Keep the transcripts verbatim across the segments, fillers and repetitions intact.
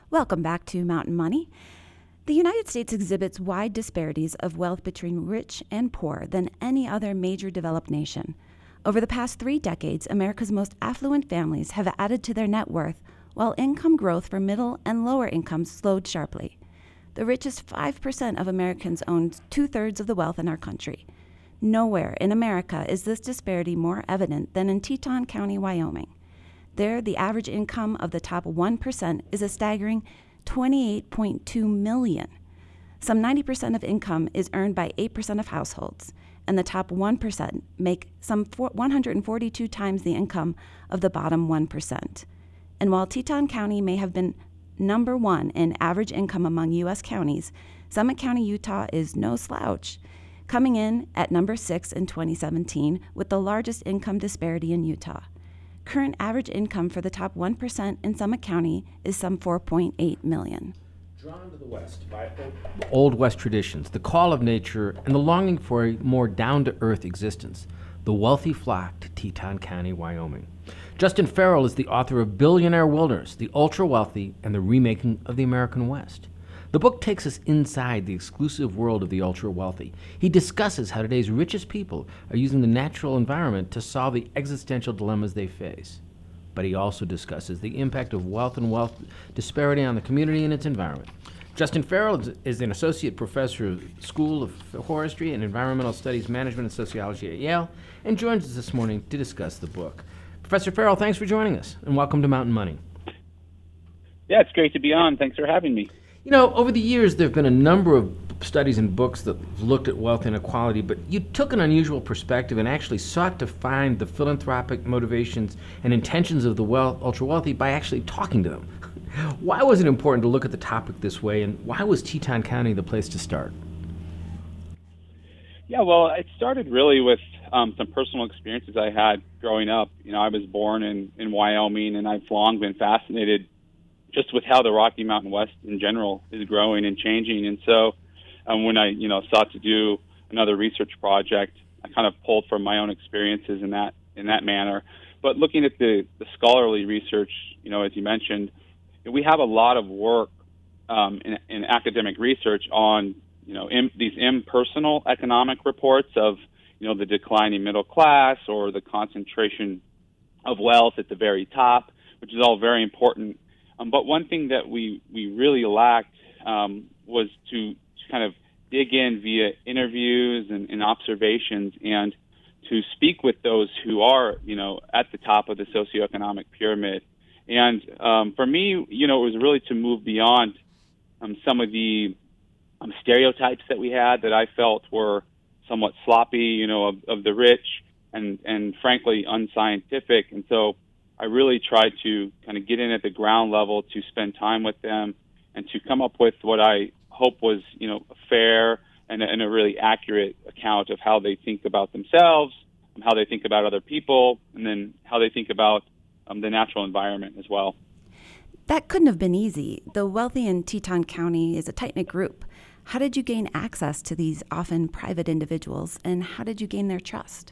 Welcome back to Mountain Money. The United States exhibits wide disparities of wealth between rich and poor than any other major developed nation. Over the past three decades, America's most affluent families have added to their net worth, while income growth for middle and lower incomes slowed sharply. The richest five percent of Americans own two-thirds of the wealth in our country. Nowhere in America is this disparity more evident than in Teton County, Wyoming. There, the average income of the top one percent is a staggering twenty-eight point two million dollars. Some ninety percent of income is earned by eight percent of households, and the top one percent make some one hundred forty-two times the income of the bottom one percent. And while Teton County may have been number one in average income among U S counties, Summit County, Utah is no slouch, coming in at number six in twenty seventeen with the largest income disparity in Utah. Current average income for the top one percent in Summit County is some four point eight million dollars. Drawn to the West by Old West traditions, the call of nature, and the longing for a more down-to-earth existence, the wealthy flock to Teton County, Wyoming. Justin Farrell is the author of Billionaire Wilderness, The Ultra-Wealthy, and the Remaking of the American West. The book takes us inside the exclusive world of the ultra-wealthy. He discusses how today's richest people are using the natural environment to solve the existential dilemmas they face. But he also discusses the impact of wealth and wealth disparity on the community and its environment. Justin Farrell is an associate professor of School of Forestry and Environmental Studies Management and Sociology at Yale, and joins us this morning to discuss the book. Professor Farrell, thanks for joining us, and welcome to Mountain Money. Yeah, it's great to be on. Thanks for having me. You know, over the years, there have been a number of studies and books that looked at wealth inequality, but you took an unusual perspective and actually sought to find the philanthropic motivations and intentions of the wealth, ultra-wealthy by actually talking to them. Why was it important to look at the topic this way, and why was Teton County the place to start? Yeah, well, it started really with um, some personal experiences I had growing up. You know, I was born in, in Wyoming, and I've long been fascinated just with how the Rocky Mountain West in general is growing and changing. And so um, when I, you know, sought to do another research project, I kind of pulled from my own experiences in that in that manner. But looking at the, the scholarly research, you know, as you mentioned, we have a lot of work um, in, in academic research on, you know, in, these impersonal economic reports of, you know, the declining middle class or the concentration of wealth at the very top, which is all very important. Um, but one thing that we, we really lacked um, was to, to kind of dig in via interviews and, and observations and to speak with those who are, you know, at the top of the socioeconomic pyramid. And um, for me, you know, it was really to move beyond um, some of the um, stereotypes that we had that I felt were somewhat sloppy, you know, of, of the rich and, and frankly unscientific. And so I really tried to kind of get in at the ground level to spend time with them and to come up with what I hope was, you know, a fair and a, and a really accurate account of how they think about themselves, how they think about other people, and then how they think about um, the natural environment as well. That couldn't have been easy. The wealthy in Teton County is a tight-knit group. How did you gain access to these often private individuals, and how did you gain their trust?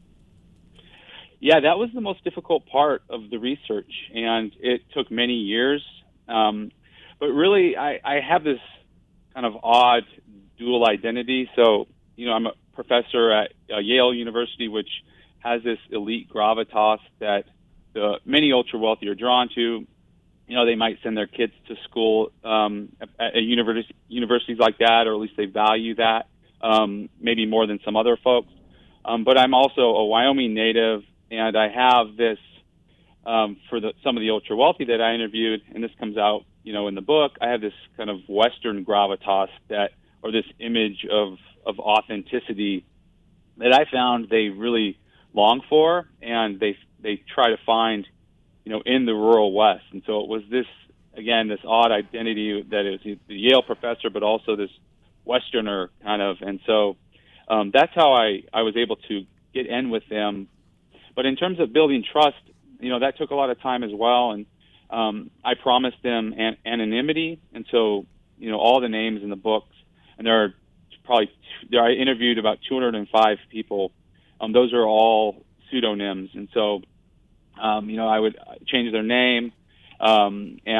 Yeah, that was the most difficult part of the research, and it took many years. Um, but really, I, I have this kind of odd dual identity. So, you know, I'm a professor at uh, Yale University, which has this elite gravitas that the many ultra-wealthy are drawn to. You know, they might send their kids to school um, at, at university, universities like that, or at least they value that, um, maybe more than some other folks. Um, but I'm also a Wyoming native, and I have this, um, for the, some of the ultra-wealthy that I interviewed, and this comes out, you know, in the book, I have this kind of Western gravitas that, or this image of, of authenticity that I found they really long for, and they they try to find, you know, in the rural West. And so it was this, again, this odd identity that is the Yale professor, but also this Westerner kind of. And so um, that's how I, I was able to get in with them. But in terms of building trust, you know, that took a lot of time as well. And um, I promised them an- anonymity. And so, you know, all the names in the books, and there are probably, there, I interviewed about two hundred five people. Um, those are all pseudonyms. And so, um, you know, I would change their name um, and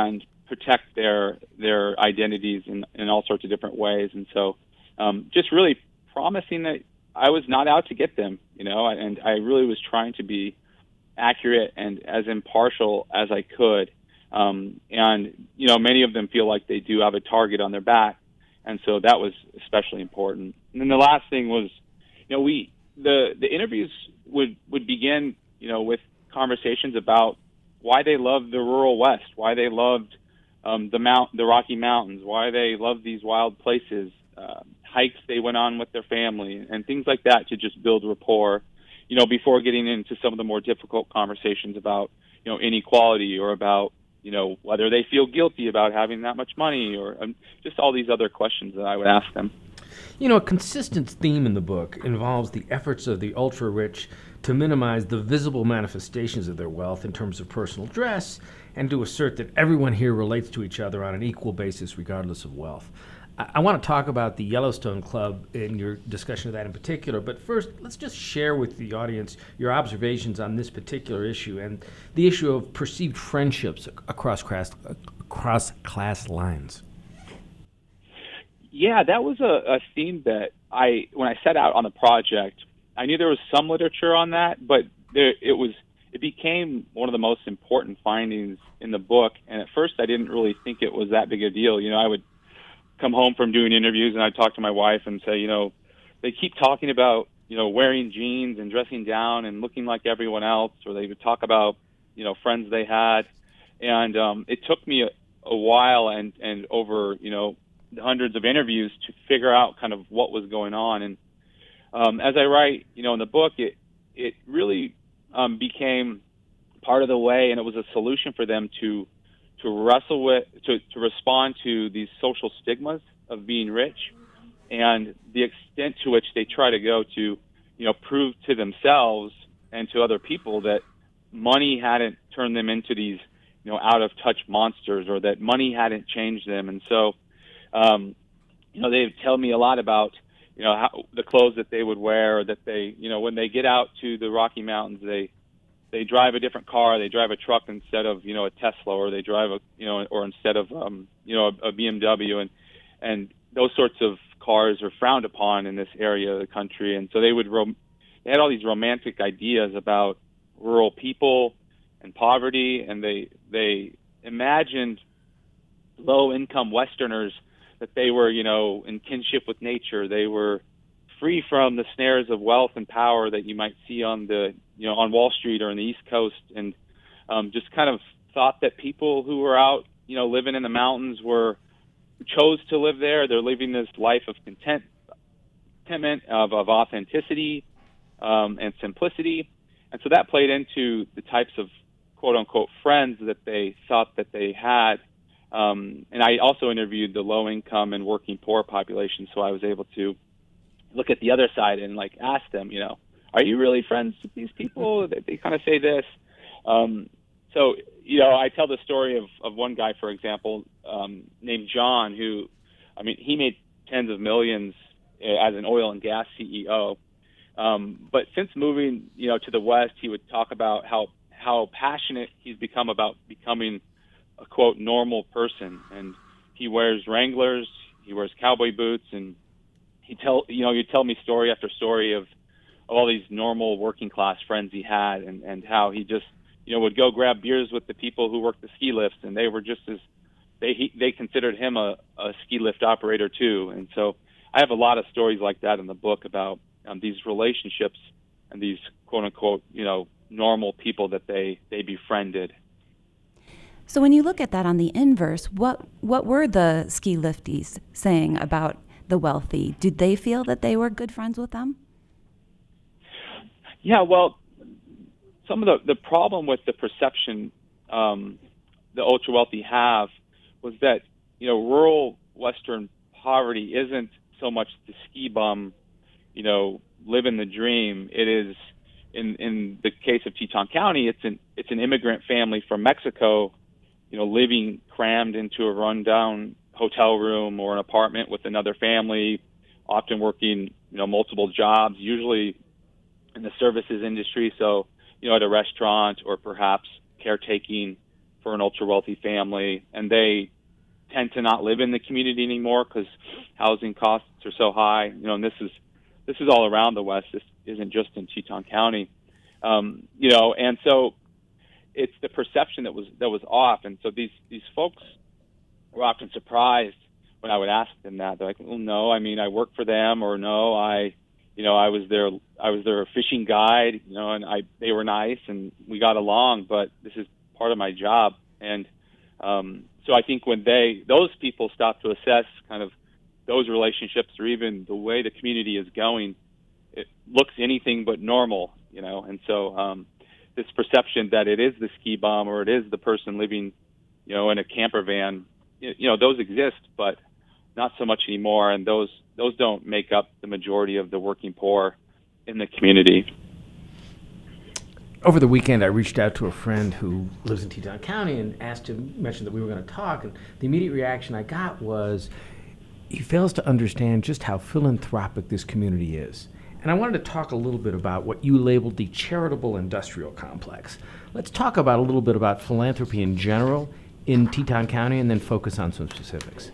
protect their their identities in, in all sorts of different ways. And so um, just really promising that I was not out to get them, you know, and I really was trying to be accurate and as impartial as I could. Um, and, you know, many of them feel like they do have a target on their back. And so that was especially important. And then the last thing was, you know, we, the, the interviews would, would begin, you know, with conversations about why they loved the rural West, why they loved um, the mount, the Rocky Mountains, why they loved these wild places, uh, hikes they went on with their family, and things like that to just build rapport, you know, before getting into some of the more difficult conversations about, you know, inequality or about, you know, whether they feel guilty about having that much money or um, just all these other questions that I would ask them. You know, a consistent theme in the book involves the efforts of the ultra-rich to minimize the visible manifestations of their wealth in terms of personal dress and to assert that everyone here relates to each other on an equal basis regardless of wealth. I, I want to talk about the Yellowstone Club in your discussion of that in particular, but first, let's just share with the audience your observations on this particular issue and the issue of perceived friendships across class, across class lines. Yeah, that was a, a theme that I, when I set out on the project, I knew there was some literature on that, but there, it was, it became one of the most important findings in the book. And at first, I didn't really think it was that big a deal. You know, I would come home from doing interviews and I'd talk to my wife and say, you know, they keep talking about, you know, wearing jeans and dressing down and looking like everyone else, or they would talk about, you know, friends they had. And um, it took me a, a while and, and over, you know, hundreds of interviews to figure out kind of what was going on. And um, as I write, you know, in the book, it it really um, became part of the way, and it was a solution for them to to wrestle with, to, to respond to these social stigmas of being rich and the extent to which they try to go to, you know, prove to themselves and to other people that money hadn't turned them into these, you know, out of touch monsters, or that money hadn't changed them. And so, Um, you know, they tell me a lot about, you know, how, the clothes that they would wear, or that they, you know, when they get out to the Rocky Mountains, they, they drive a different car, they drive a truck instead of, you know, a Tesla, or they drive a, you know, or instead of, um, you know, a, a B M W, and, and those sorts of cars are frowned upon in this area of the country. And so they would, rom- they had all these romantic ideas about rural people and poverty, and they, they imagined low-income Westerners that they were, you know, in kinship with nature. They were free from the snares of wealth and power that you might see on the, you know, on Wall Street or on the East Coast, and um, just kind of thought that people who were out, you know, living in the mountains were chose to live there. They're living this life of content, contentment, of, of authenticity um, and simplicity, and so that played into the types of quote unquote friends that they thought that they had. Um, and I also interviewed the low-income and working poor population, so I was able to look at the other side and, like, ask them, you know, are you really friends with these people? They, they kind of say this. Um, so, you know, I tell the story of, of one guy, for example, um, named John, who, I mean, he made tens of millions as an oil and gas C E O. Um, but since moving, you know, to the West, he would talk about how, how passionate he's become about becoming a quote normal person, and he wears Wranglers, he wears cowboy boots, and he tell you know you tell me story after story of, of all these normal working class friends he had, and and how he just you know would go grab beers with the people who worked the ski lifts, and they were just as they he, they considered him a, a ski lift operator too. And so I have a lot of stories like that in the book about um, these relationships and these quote unquote you know normal people that they they befriended. So when you look at that on the inverse, what what were the ski lifties saying about the wealthy? Did they feel that they were good friends with them? Yeah, well, some of the, the problem with the perception um, the ultra wealthy have was that, you know, rural Western poverty isn't so much the ski bum, you know, living the dream. It is, in in the case of Teton County, it's an it's an immigrant family from Mexico, you know, living crammed into a rundown hotel room or an apartment with another family, often working, you know, multiple jobs, usually in the services industry. So, you know, at a restaurant or perhaps caretaking for an ultra-wealthy family, and they tend to not live in the community anymore because housing costs are so high. You know, and this is this is all around the West. This isn't just in Teton County. Um, you know, and so it's the perception that was that was off, and so these these folks were often surprised when I would ask them that. They're like, "Well, no, I mean, I work for them," or "No, I, you know, I was their I was their fishing guide," you know, and I they were nice and we got along, but this is part of my job. And um, so I think when they those people stop to assess kind of those relationships, or even the way the community is going, it looks anything but normal, you know. And so um, this perception that it is the ski bum or it is the person living, you know, in a camper van, you know, those exist, but not so much anymore. And those those don't make up the majority of the working poor in the community. Over the weekend, I reached out to a friend who lives in Teton County and asked him, mentioned that we were going to talk, and the immediate reaction I got was, he fails to understand just how philanthropic this community is. And I wanted to talk a little bit about what you labeled the charitable industrial complex. Let's talk about a little bit about philanthropy in general in Teton County, and then focus on some specifics.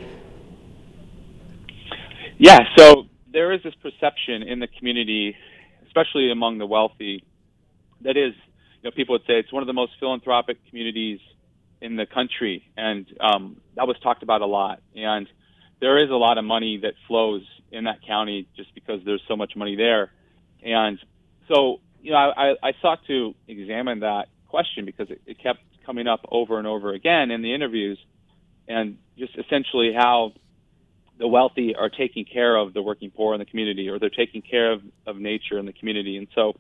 Yeah, so there is this perception in the community, especially among the wealthy, that is, you know, people would say it's one of the most philanthropic communities in the country, and um, that was talked about a lot. And there is a lot of money that flows in that county just because there's so much money there. And so, you know, I, I sought to examine that question because it, it kept coming up over and over again in the interviews, and just essentially how the wealthy are taking care of the working poor in the community, or they're taking care of, of nature in the community. And so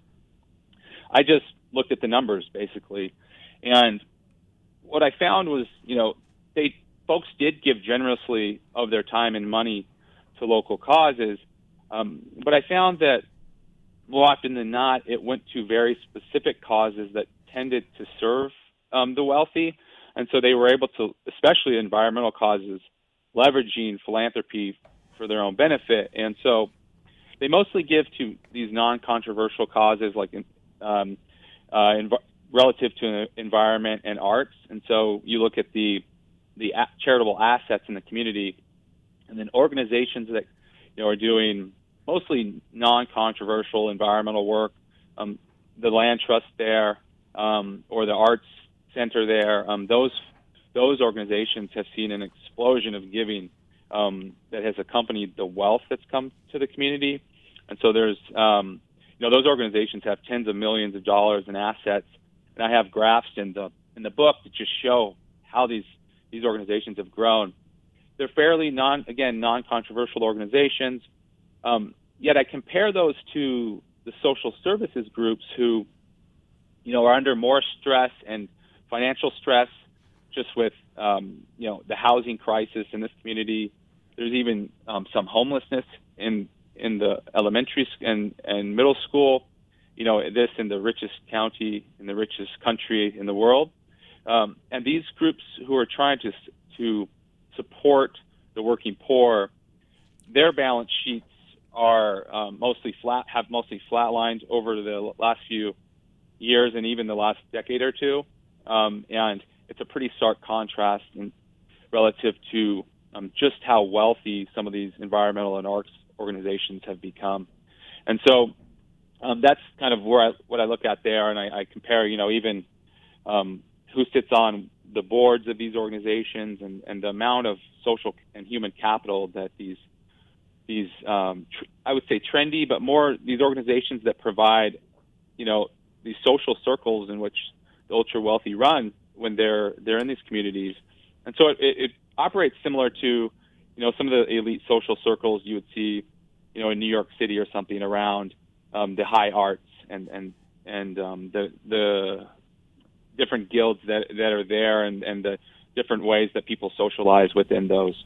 I just looked at the numbers, basically. And what I found was, you know, they folks did give generously of their time and money to local causes, um, but I found that more often than not, it went to very specific causes that tended to serve um, the wealthy, and so they were able to, especially environmental causes, leveraging philanthropy for their own benefit. And so they mostly give to these non-controversial causes like um, uh, inv- relative to environment and arts. And so you look at the the a- charitable assets in the community, and then organizations that, you know, are doing mostly non-controversial environmental work, um, the land trust there, um, or the arts center there. Um, those those organizations have seen an explosion of giving um, that has accompanied the wealth that's come to the community. And so there's, um, you know, those organizations have tens of millions of dollars in assets, and I have graphs in the in the book that just show how these these organizations have grown. They're fairly non, again, non-controversial organizations. Um, yet I compare those to the social services groups who, you know, are under more stress and financial stress, just with, um, you know, the housing crisis in this community. There's even um, some homelessness in in the elementary and and middle school. You know, this in the richest county, in the richest country in the world. Um, and these groups who are trying to to support the working poor, their balance sheets are um, mostly flat, have mostly flatlined over the last few years and even the last decade or two. Um, and it's a pretty stark contrast in, relative to um, just how wealthy some of these environmental and arts organizations have become. And so um, that's kind of where I, what I look at there, and I, I compare, you know, even um, who sits on the boards of these organizations and, and the amount of social and human capital that these these um, tr- I would say trendy, but more these organizations that provide, you know, these social circles in which the ultra wealthy run when they're they're in these communities. And so it, it operates similar to, you know, some of the elite social circles you would see, you know, in New York City or something around um, the high arts and and and um, the the different guilds that that are there, and, and the different ways that people socialize within those.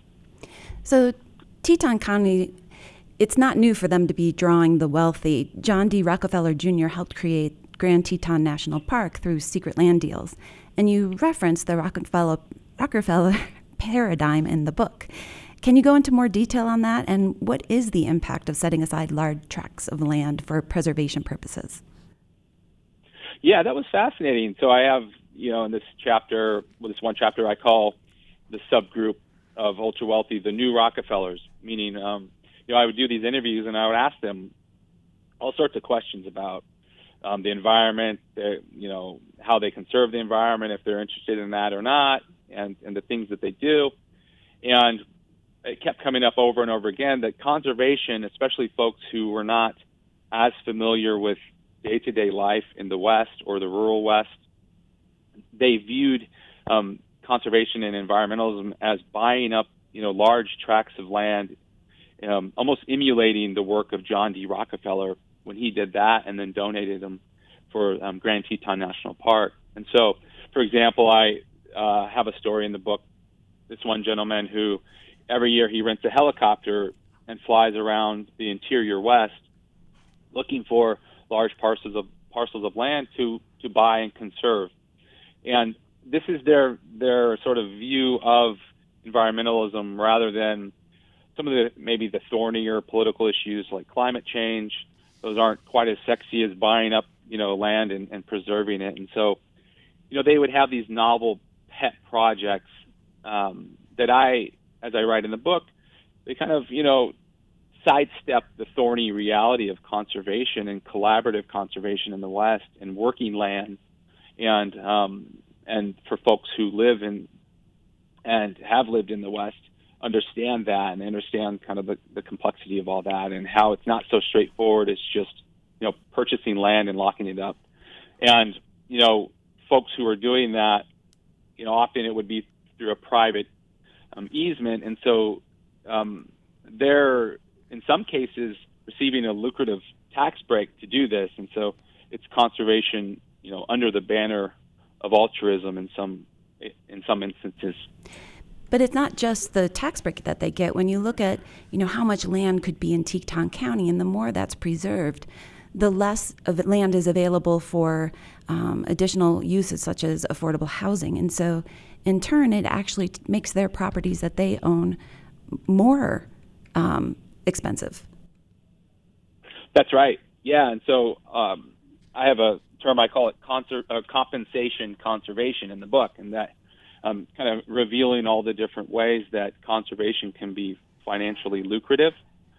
So Teton County, it's not new for them to be drawing the wealthy. John D. Rockefeller Junior helped create Grand Teton National Park through secret land deals. And you referenced the Rockefeller, Rockefeller paradigm in the book. Can you go into more detail on that? And what is the impact of setting aside large tracts of land for preservation purposes? Yeah, that was fascinating. So I have, you know, in this chapter, well, this one chapter I call the subgroup of ultra wealthy, the new Rockefellers, meaning, um, you know, I would do these interviews and I would ask them all sorts of questions about um, the environment, the, you know, how they conserve the environment, if they're interested in that or not, and, and the things that they do. And it kept coming up over and over again that conservation, especially folks who were not as familiar with day-to-day life in the West or the rural West, they viewed um, conservation and environmentalism as buying up, you know, large tracts of land, um, almost emulating the work of John D. Rockefeller when he did that and then donated them for um, Grand Teton National Park. And so, for example, I uh, have a story in the book, this one gentleman who every year he rents a helicopter and flies around the interior West looking for large parcels of parcels of land to, to buy and conserve. And this is their their sort of view of environmentalism rather than some of the maybe the thornier political issues like climate change. Those aren't quite as sexy as buying up, you know, land and, and preserving it. And so, you know, they would have these novel pet projects um, that I, as I write in the book, they kind of, you know, sidestep the thorny reality of conservation and collaborative conservation in the West and working land. And um, and for folks who live in and have lived in the West, understand that and understand kind of the, the complexity of all that and how it's not so straightforward. It's just, you know, purchasing land and locking it up. And, you know, folks who are doing that, you know, often it would be through a private um, easement. And so um, they're, in some cases, receiving a lucrative tax break to do this. And so it's conservation, you know, under the banner of altruism in some in some instances. But it's not just the tax break that they get. When you look at, you know, how much land could be in Teton County, and the more that's preserved, the less of land is available for um, additional uses such as affordable housing. And so, in turn, it actually t- makes their properties that they own more um, expensive. That's right. Yeah, and so um, I have a term I call it conser- uh, compensation conservation in the book, and that um, kind of revealing all the different ways that conservation can be financially lucrative.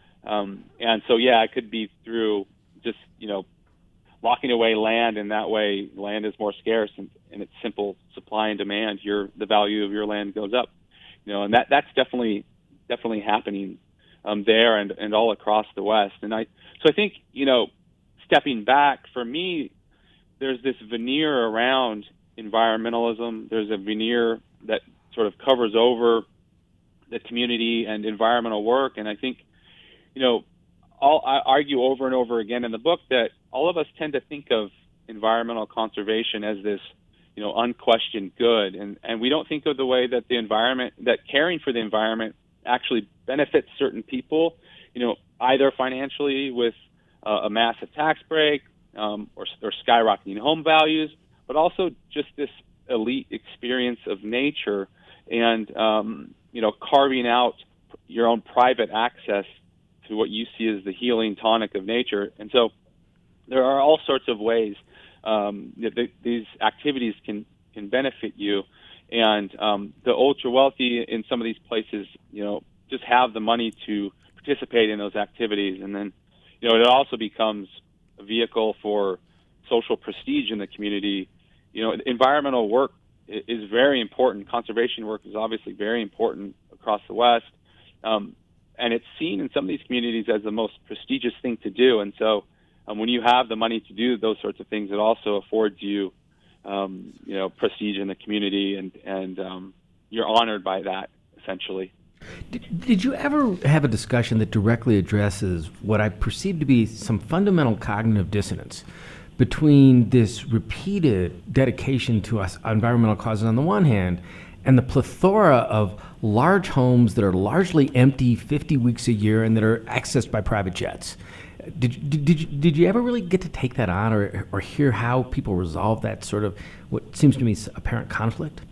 Um, and so, yeah, it could be through just, you know, locking away land, and that way land is more scarce, and, and it's simple supply and demand. Your the value of your land goes up, you know, and that that's definitely definitely happening um, there and, and all across the West. And I so I think, you know, stepping back for me, there's this veneer around environmentalism. There's a veneer that sort of covers over the community and environmental work. And I think, you know, I'll, I argue over and over again in the book that all of us tend to think of environmental conservation as this, you know, unquestioned good. And, and we don't think of the way that the environment, that caring for the environment actually benefits certain people, you know, either financially with uh, a massive tax break, Um, or, or skyrocketing home values, but also just this elite experience of nature and, um, you know, carving out your own private access to what you see as the healing tonic of nature. And so there are all sorts of ways um, that the, these activities can, can benefit you. And um, the ultra-wealthy in some of these places, you know, just have the money to participate in those activities. And then, you know, it also becomes a vehicle for social prestige in the community. You know, environmental work is very important. Conservation work is obviously very important across the West. Um, and it's seen in some of these communities as the most prestigious thing to do. And so um, when you have the money to do those sorts of things, it also affords you, um, you know, prestige in the community, and, and um, you're honored by that, essentially. Did, did you ever have a discussion that directly addresses what I perceive to be some fundamental cognitive dissonance between this repeated dedication to us environmental causes on the one hand and the plethora of large homes that are largely empty fifty weeks a year and that are accessed by private jets? Did, did, did, you, did you ever really get to take that on or, or hear how people resolve that sort of what seems to me apparent conflict?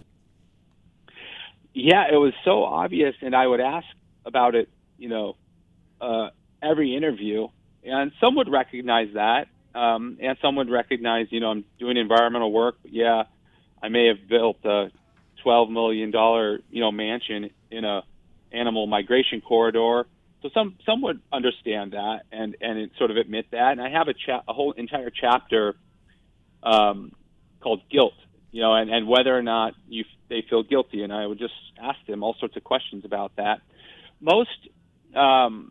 Yeah, it was so obvious, and I would ask about it, you know, uh, every interview, and some would recognize that, um, and some would recognize, you know, I'm doing environmental work, but yeah, I may have built a twelve million dollars, you know, mansion in a animal migration corridor. So some some would understand that and and it sort of admit that. And I have a cha- a whole entire chapter um, called guilt, you know, and, and whether or not you they feel guilty. And I would just ask them all sorts of questions about that. Most um,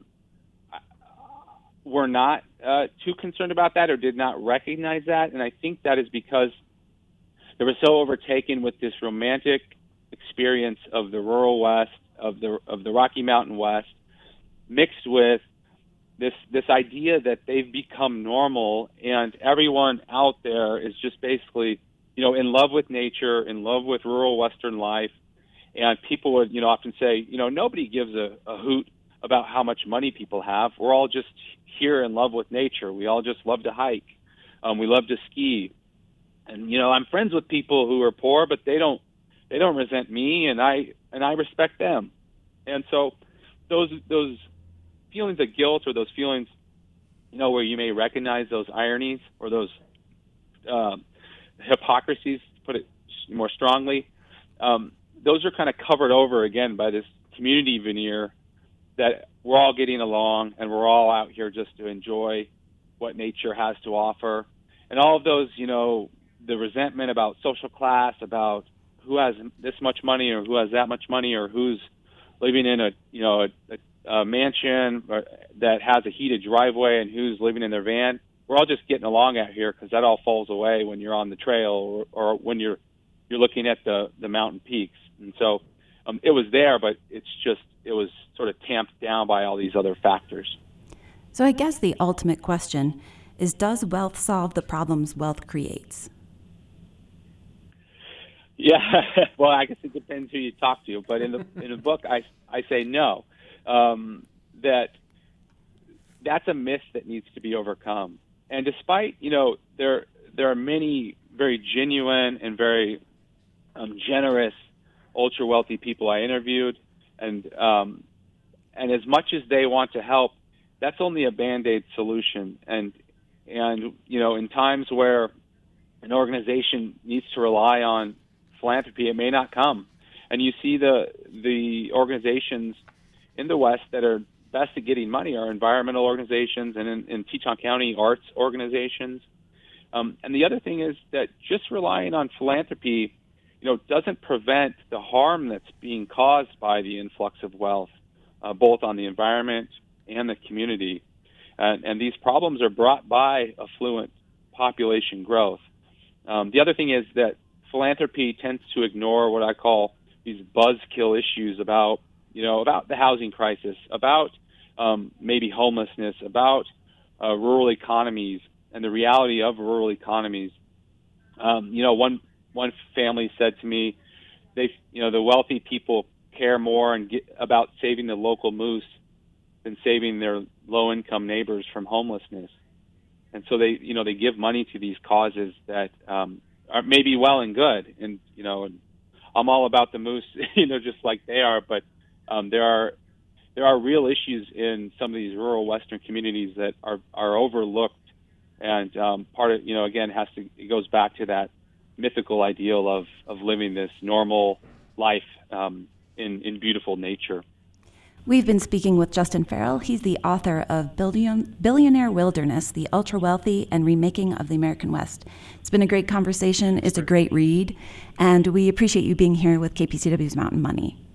were not uh, too concerned about that or did not recognize that. And I think that is because they were so overtaken with this romantic experience of the rural West, of the of the Rocky Mountain West, mixed with this this idea that they've become normal and everyone out there is just basically, you know, in love with nature, in love with rural Western life. And people would, you know, often say, you know, nobody gives a, a hoot about how much money people have. We're all just here in love with nature. We all just love to hike. Um, we love to ski. And, you know, I'm friends with people who are poor, but they don't they don't resent me, and I and I respect them. And so those those feelings of guilt or those feelings, you know, where you may recognize those ironies or those uh, hypocrisies, to put it more strongly, um, those are kind of covered over again by this community veneer that we're all getting along and we're all out here just to enjoy what nature has to offer. And all of those, you know, the resentment about social class, about who has this much money or who has that much money or who's living in a, you know, a, a, a mansion or, that has a heated driveway and who's living in their van. We're all just getting along out here because that all falls away when you're on the trail or, or when you're you're looking at the, the mountain peaks. And so um, it was there, but it's just, it was sort of tamped down by all these other factors. So I guess the ultimate question is, does wealth solve the problems wealth creates? Yeah, well, I guess it depends who you talk to. But in the in the book, I, I say no, um, that that's a myth that needs to be overcome. And despite, you know, there there are many very genuine and very um, generous, ultra wealthy people I interviewed, and um, and as much as they want to help, that's only a Band-Aid solution. And and you know, in times where an organization needs to rely on philanthropy, it may not come. And you see the the organizations in the West that are best at getting money are environmental organizations and in, in Teton County arts organizations. Um, and the other thing is that just relying on philanthropy, you know, doesn't prevent the harm that's being caused by the influx of wealth, uh, both on the environment and the community. And, and these problems are brought by affluent population growth. Um, the other thing is that philanthropy tends to ignore what I call these buzzkill issues about, you know, about the housing crisis, about um, maybe homelessness, about uh, rural economies and the reality of rural economies. Um, you know, one one family said to me, they, you know, the wealthy people care more and get, about saving the local moose than saving their low-income neighbors from homelessness. And so they, you know, they give money to these causes that um, are maybe well and good. And, you know, and I'm all about the moose, you know, just like they are. But um, there are there are real issues in some of these rural Western communities that are, are overlooked. And um, part of, you know, again, has to, it goes back to that mythical ideal of, of living this normal life um, in, in beautiful nature. We've been speaking with Justin Farrell. He's the author of Billion, Billionaire Wilderness, The Ultra-Wealthy and Remaking of the American West. It's been a great conversation. It's a great read. And we appreciate you being here with K P C W's Mountain Money.